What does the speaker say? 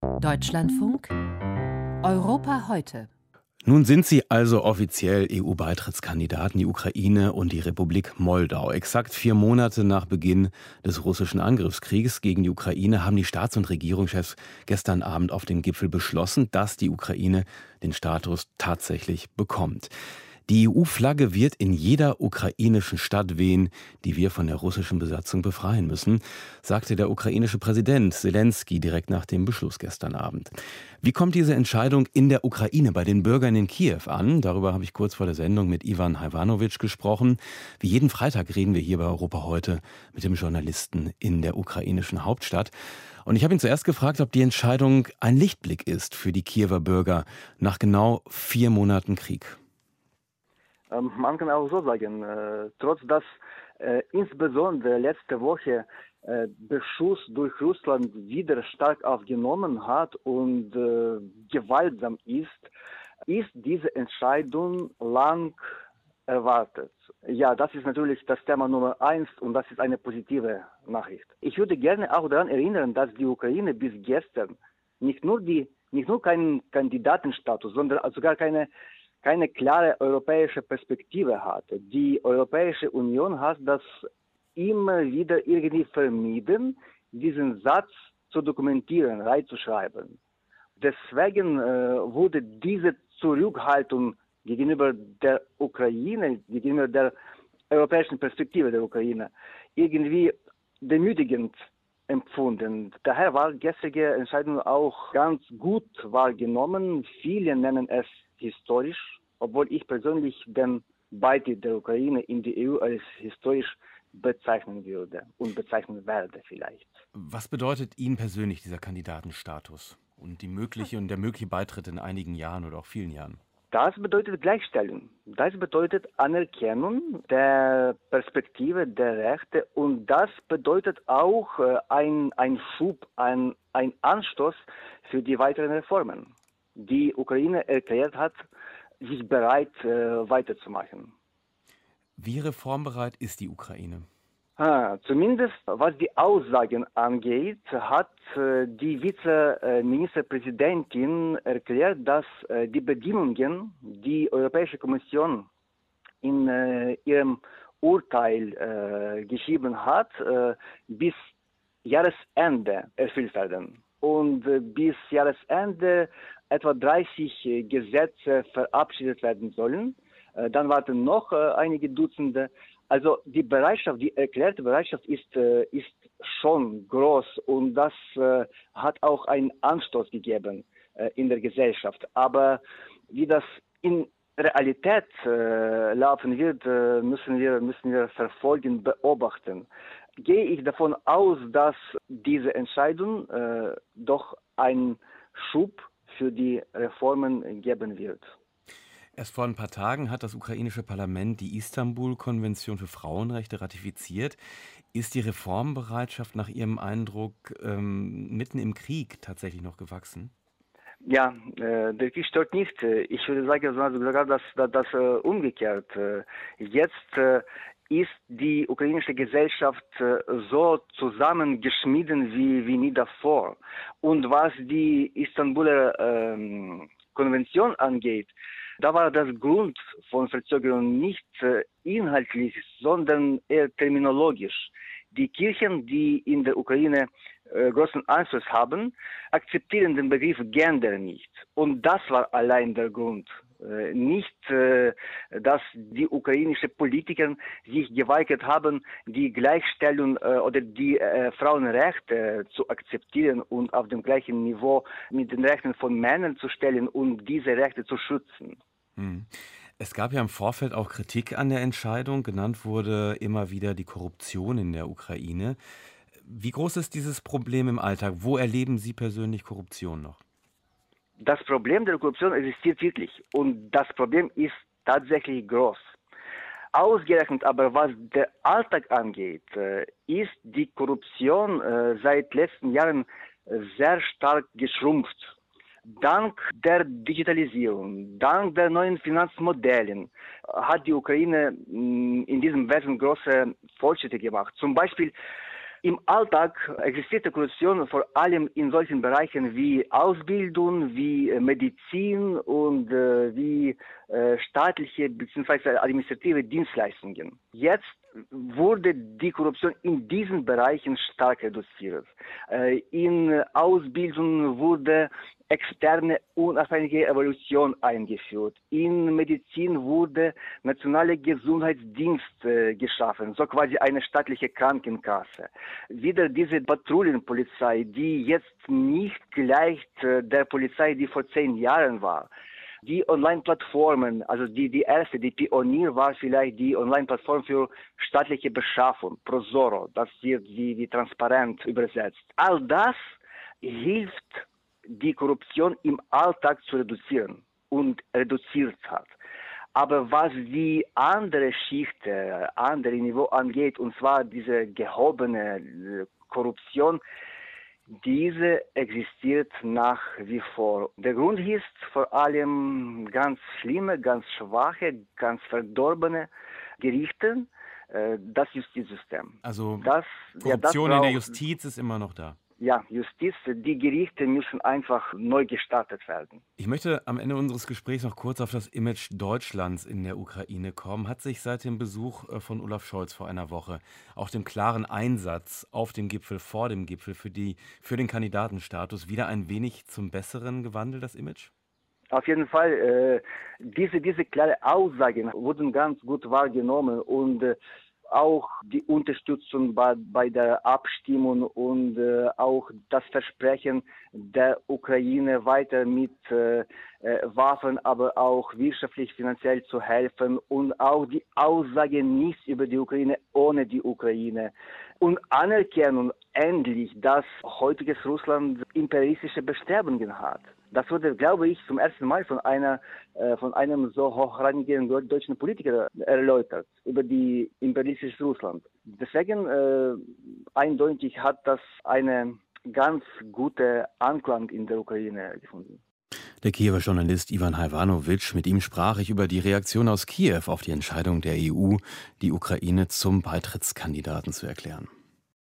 Deutschlandfunk Europa heute. Nun sind sie also offiziell EU-Beitrittskandidaten, die Ukraine und die Republik Moldau. Exakt 4 Monate nach Beginn des russischen Angriffskrieges gegen die Ukraine haben die Staats- und Regierungschefs gestern Abend auf dem Gipfel beschlossen, dass die Ukraine den Status tatsächlich bekommt. Die EU-Flagge wird in jeder ukrainischen Stadt wehen, die wir von der russischen Besatzung befreien müssen, sagte der ukrainische Präsident Selenskyj direkt nach dem Beschluss gestern Abend. Wie kommt diese Entscheidung in der Ukraine bei den Bürgern in Kiew an? Darüber habe ich kurz vor der Sendung mit Ivan Hajvanovic gesprochen. Wie jeden Freitag reden wir hier bei Europa heute mit dem Journalisten in der ukrainischen Hauptstadt. Und ich habe ihn zuerst gefragt, ob die Entscheidung ein Lichtblick ist für die Kiewer Bürger nach genau 4 Monaten Krieg. Man kann auch so sagen, trotz dass insbesondere letzte Woche Beschuss durch Russland wieder stark aufgenommen hat und gewaltsam ist diese Entscheidung lang erwartet. Ja, das ist natürlich das Thema Nummer 1 und das ist eine positive Nachricht. Ich würde gerne auch daran erinnern, dass die Ukraine bis gestern nicht nur keinen Kandidatenstatus, sondern sogar keine klare europäische Perspektive hatte. Die Europäische Union hat das immer wieder irgendwie vermieden, diesen Satz zu dokumentieren, reinzuschreiben. Deswegen wurde diese Zurückhaltung gegenüber der Ukraine, gegenüber der europäischen Perspektive der Ukraine, irgendwie demütigend empfunden. Daher war die gestrige Entscheidung auch ganz gut wahrgenommen. Viele nennen es historisch, obwohl ich persönlich den Beitritt der Ukraine in die EU als historisch bezeichnen würde und bezeichnen werde vielleicht. Was bedeutet Ihnen persönlich dieser Kandidatenstatus und der mögliche Beitritt in einigen Jahren oder auch vielen Jahren? Das bedeutet Gleichstellung. Das bedeutet Anerkennung der Perspektive der Rechte und das bedeutet auch ein Schub, ein Anstoß für die weiteren Reformen. Die Ukraine erklärt hat, sich bereit weiterzumachen. Wie reformbereit ist die Ukraine? Zumindest was die Aussagen angeht, hat die Vizeministerpräsidentin erklärt, dass die Bedingungen, die Europäische Kommission in ihrem Urteil geschrieben hat, bis Jahresende erfüllt werden. Und bis Jahresende etwa 30 Gesetze verabschiedet werden sollen. Dann warten noch einige Dutzende. Also die erklärte Bereitschaft ist schon groß und das hat auch einen Anstoß gegeben in der Gesellschaft. Aber wie das in Realität laufen wird, müssen wir verfolgen, beobachten. Gehe ich davon aus, dass diese Entscheidung doch einen Schub für die Reformen geben wird. Erst vor ein paar Tagen hat das ukrainische Parlament die Istanbul-Konvention für Frauenrechte ratifiziert. Ist die Reformbereitschaft nach Ihrem Eindruck mitten im Krieg tatsächlich noch gewachsen? Ja, der Krieg stört nicht. Ich würde sagen sogar, dass umgekehrt. Jetzt ist die ukrainische Gesellschaft so zusammengeschmieden wie nie davor. Und was die Istanbuler Konvention angeht, da war das Grund von Verzögerung nicht inhaltlich, sondern eher terminologisch. Die Kirchen, die in der Ukraine großen Einfluss haben, akzeptieren den Begriff Gender nicht. Und das war allein der Grund. Nicht, dass die ukrainischen Politiker sich geweigert haben, die Gleichstellung oder die Frauenrechte zu akzeptieren und auf dem gleichen Niveau mit den Rechten von Männern zu stellen und diese Rechte zu schützen. Es gab ja im Vorfeld auch Kritik an der Entscheidung. Genannt wurde immer wieder die Korruption in der Ukraine. Wie groß ist dieses Problem im Alltag? Wo erleben Sie persönlich Korruption noch? Das Problem der Korruption existiert wirklich und das Problem ist tatsächlich groß. Ausgerechnet aber, was der Alltag angeht, ist die Korruption seit letzten Jahren sehr stark geschrumpft. Dank der Digitalisierung, dank der neuen Finanzmodellen hat die Ukraine in diesem Wesen große Fortschritte gemacht. Zum Beispiel Im Alltag existiert Korruption vor allem in solchen Bereichen wie Ausbildung, wie Medizin und wie staatliche bzw. administrative Dienstleistungen. Jetzt wurde die Korruption in diesen Bereichen stark reduziert. In Ausbildung wurde externe unabhängige Evaluation eingeführt. In Medizin wurde nationale Gesundheitsdienst geschaffen, so quasi eine staatliche Krankenkasse. Wieder diese Patrouillenpolizei, die jetzt nicht gleicht der Polizei, die vor 10 Jahren war. Die Online-Plattformen, also die erste, die Pionier war vielleicht die Online-Plattform für staatliche Beschaffung, Prosoro, das wird wie transparent übersetzt. All das hilft, die Korruption im Alltag zu reduzieren und reduziert hat. Aber was die andere Schicht, andere Niveau angeht, und zwar diese gehobene Korruption, diese existiert nach wie vor. Der Grund ist vor allem ganz schlimme, ganz schwache, ganz verdorbene Gerichte, das Justizsystem. Also das, Korruption in der Justiz ist immer noch da. Ja, Justiz, die Gerichte müssen einfach neu gestartet werden. Ich möchte am Ende unseres Gesprächs noch kurz auf das Image Deutschlands in der Ukraine kommen. Hat sich seit dem Besuch von Olaf Scholz vor einer Woche, auch dem klaren Einsatz auf dem Gipfel, vor dem Gipfel für den Kandidatenstatus wieder ein wenig zum Besseren gewandelt, das Image? Auf jeden Fall, diese klare Aussagen wurden ganz gut wahrgenommen und auch die Unterstützung bei der Abstimmung und auch das Versprechen der Ukraine weiter mit Waffen, aber auch wirtschaftlich, finanziell zu helfen und auch die Aussage nichts über die Ukraine ohne die Ukraine und Anerkennung endlich, dass heutiges Russland imperialistische Bestrebungen hat. Das wurde, glaube ich, zum ersten Mal von einem so hochrangigen deutschen Politiker erläutert über die imperialistische Russland. Deswegen eindeutig hat das eine ganz gute Anklang in der Ukraine gefunden. Der Kiewer Journalist Iwan Hajwanowitsch, mit ihm sprach ich über die Reaktion aus Kiew auf die Entscheidung der EU, die Ukraine zum Beitrittskandidaten zu erklären.